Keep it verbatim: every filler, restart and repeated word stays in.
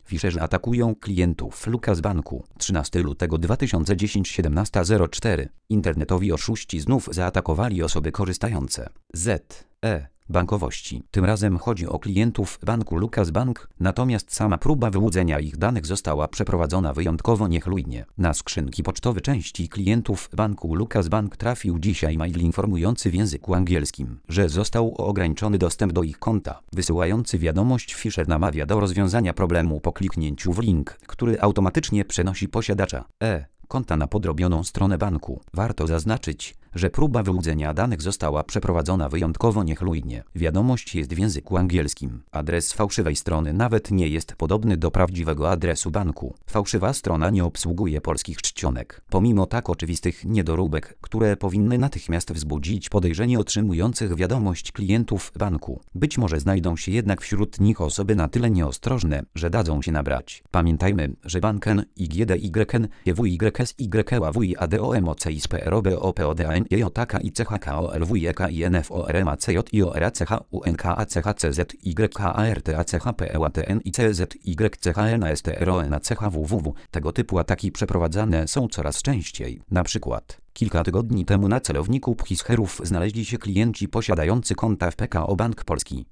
Fischerzy atakują klientów Lukas Banku. trzynastego lutego dwa tysiące dziesiątego, siedemnasta zero cztery. Internetowi oszuści znów zaatakowali osoby korzystające z e bankowości. Tym razem chodzi o klientów banku Lukas Bank, natomiast sama próba wyłudzenia ich danych została przeprowadzona wyjątkowo niechlujnie. Na skrzynki pocztowe części klientów banku Lukas Bank trafił dzisiaj mail informujący w języku angielskim, że został ograniczony dostęp do ich konta. Wysyłający wiadomość fisher namawia do rozwiązania problemu po kliknięciu w link, który automatycznie przenosi posiadacza e konta na podrobioną stronę banku. Warto zaznaczyć, że próba wyłudzenia danych została przeprowadzona wyjątkowo niechlujnie. Wiadomość jest w języku angielskim. Adres fałszywej strony nawet nie jest podobny do prawdziwego adresu banku. Fałszywa strona nie obsługuje polskich czcionek. Pomimo tak oczywistych niedoróbek, które powinny natychmiast wzbudzić podejrzenie otrzymujących wiadomość klientów banku. Być może znajdą się jednak wśród nich osoby na tyle nieostrożne, że dadzą się nabrać. Pamiętajmy, że banken I G D Y N Y W Y S Y A W I A D O M O C I S P R O B O P O D A N J K I C H K O L W E K I N F O R M A C J I O R A C H U N K A C H C Z Y K A R T A C H P E A T N I C Z Y C H N A S T R O N A C H W W W. Tego typu ataki przeprowadzane są coraz częściej. Na przykład kilka tygodni temu na celowniku pchisherów znaleźli się klienci posiadający konta w P K O Bank Polski.